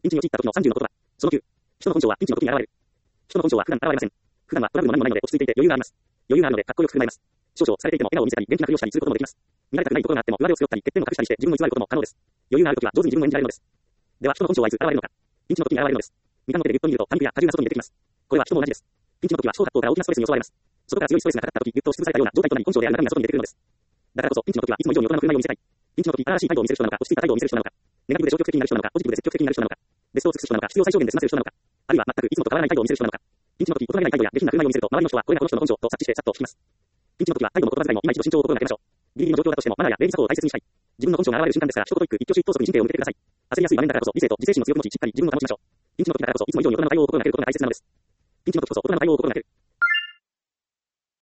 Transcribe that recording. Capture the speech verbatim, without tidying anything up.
ピンチに陥った時のさんじゅうの言葉。そのきゅう。人の根性はピンチの時に現れる。人の根性は普段現れません。普段はトラブルも何もないので落ち着いていて余裕があります。余裕があるのでかっこよく振る舞います。少々されていても笑顔を見せたり元気なふりをしたりすることもできます。見られたくないところがあっても上手を背負ったり欠点を隠したりして自分を偽ることも可能です。余裕がある時は上手に自分を演じられるのです。では人の根性はいつ現れるのか。ピンチの時に現れるのです。見たの手でぎゅっと見るとパニックや過重な外に出てきます。これは人も同じです。ピンチの時は小葛藤から大きなストレスに襲われます。外から強いストレスがかかった時ぎゅっと押しつぶされたような状態となり根性である中身が外に出てくるのです。だからこそピンチの時はいつも以上に大人の振る舞いを見せたい。ピンチの時新しい態度を見せる人なのか落ち着いた態度を見せる人なのか。ネガティブで消極的になる人なのかポジティブで積極的になる人なのか。ベストを尽くす人なのか必要最小限で済ませる人なのか。あるいは全くいつもと変わらない態度を見せる人なのか。ピンチの時大人げない態度や下品な振る舞いを見せると周りの人はこれがこの人の根性と察知してさっと引きます。ピンチの時は態度も言葉遣いも今一度慎重を心がけましょう。ギリギリの状況だとしてもマナーや礼儀作法を大切にしたい。自分の根性が現れる瞬間ですから一言一句一挙手一投足に神経を向けてください。焦りやすい場面だからこそ理性と自制心の強く持ちしっかり自分を保ちましょう。ピンチの時だからこそいつも以上に大人の対応を心がけることが大切なのです。ピンチの時こそ大人の対応を心がける。